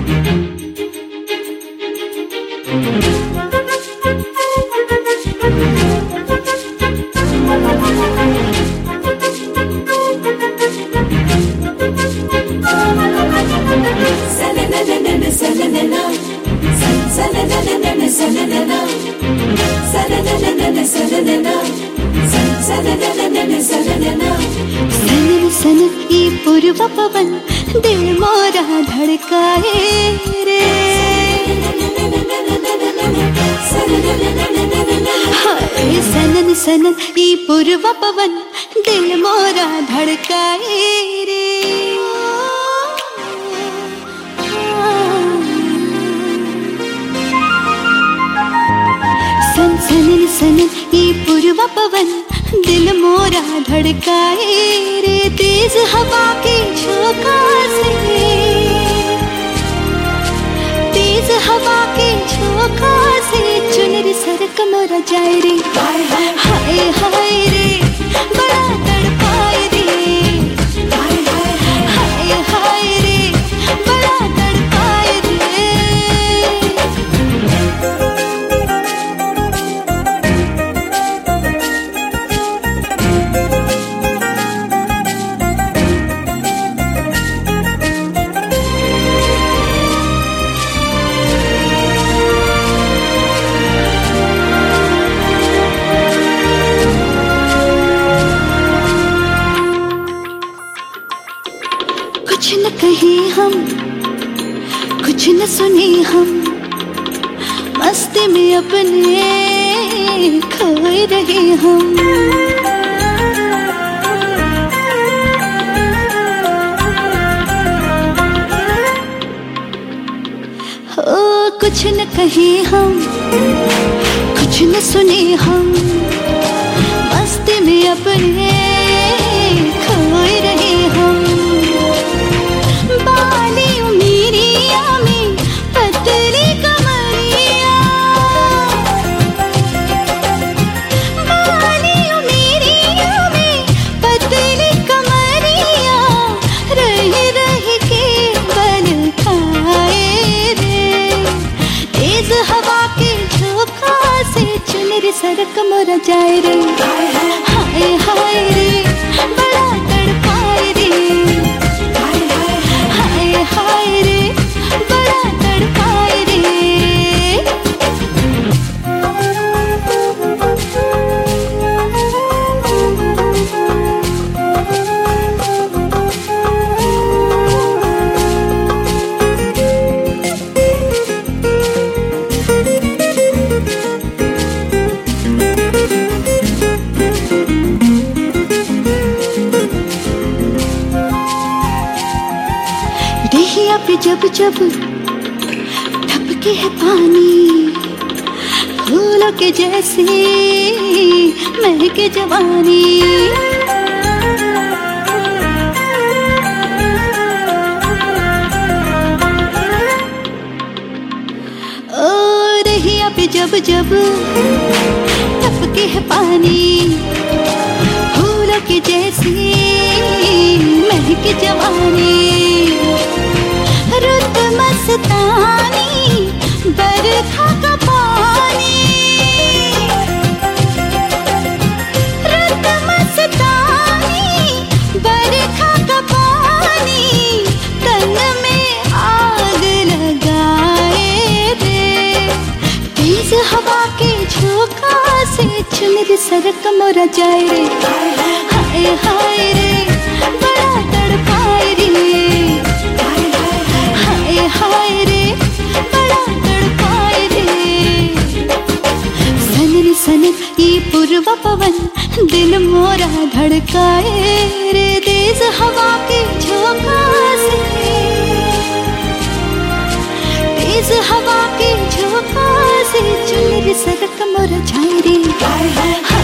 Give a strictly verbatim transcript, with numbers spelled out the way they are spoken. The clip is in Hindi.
सन सन ई पूर्व पवन दिल मोरा धड़काए रे। हाय सनन सनन ई पूर्व पवन दिल मोरा धड़काए रे। सन सनन सनन ई पूर्व पवन दिल मोरा धड़काए रे। तेज हवा के झोंका से, तेज हवा के झोंका से चुनरी सरक मोरा जाए रे। हाय हाय रे बड़ा तड़पाए रे। हाय हाय रे बड़ा तड़पाए रे। कुछ न कहे हम, कुछ न सुने हम, मस्ती में अपने खोए रहे हम। हो कुछ न कहे हम, कुछ न सुने हम, मस्ती में अपने खोए रहे हम। बाली उमीरिया में पतली कमरिया, बाली उमीरिया में पतली कमरिया, रह रह के बल खाए रे। तेज हवा के झोंका से चुनरी सरक मोरा जाए रे। हाय हाय रे बड़ा तड़पाए रे। हाय रे बड़ा तड़पाए रे। देहिया पे जब जब टपके है पानी, फूलों के जैसे महके जवानी। ओ देहिया पे जब जब टपके है पानी, फूलों के जैसे महके जवानी। रुत मस्तानी बरखा का पानी, रुत मस्तानी बरखा का पानी, तन में आग लगाए रे। तेज हवा के झोंका से चुनरी सरक मोरा जाए रे। हाय हाय रे बड़ा तड़पाए रे। हाय रे बड़ा तड़पाए रे। सनन सनन ई पूर्व पवन दिल मोरा धड़काए रे। तेज हवा के झोंका से, तेज हवा के झोंका से चुनरी सरक मोरा जाए रे।